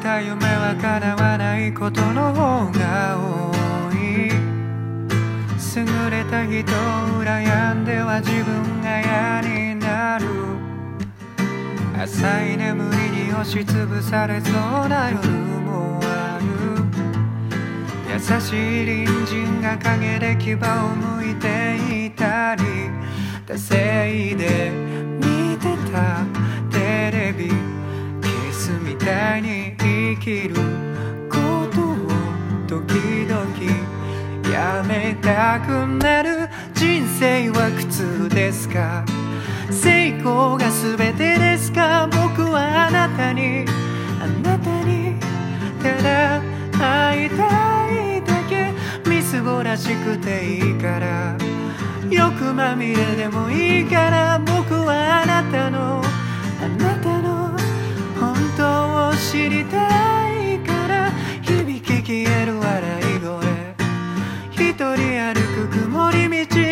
た夢は叶わないことの方が多い。優れた人を羨んでは自分が嫌になる。浅い眠りに押しつぶされそうな夜もある。優しい隣人が陰で牙を向いていたり、惰性で見てたテレビ、キスみたいに生きることを時々やめたくなる。人生は苦痛ですか、成功が全てですか。僕はあなたにただ会いたいだけ。みすぼらしくていいから、欲まみれでもいいから、僕はあなたの本当を知りたいから。響き消える笑い声、一人歩く曇り道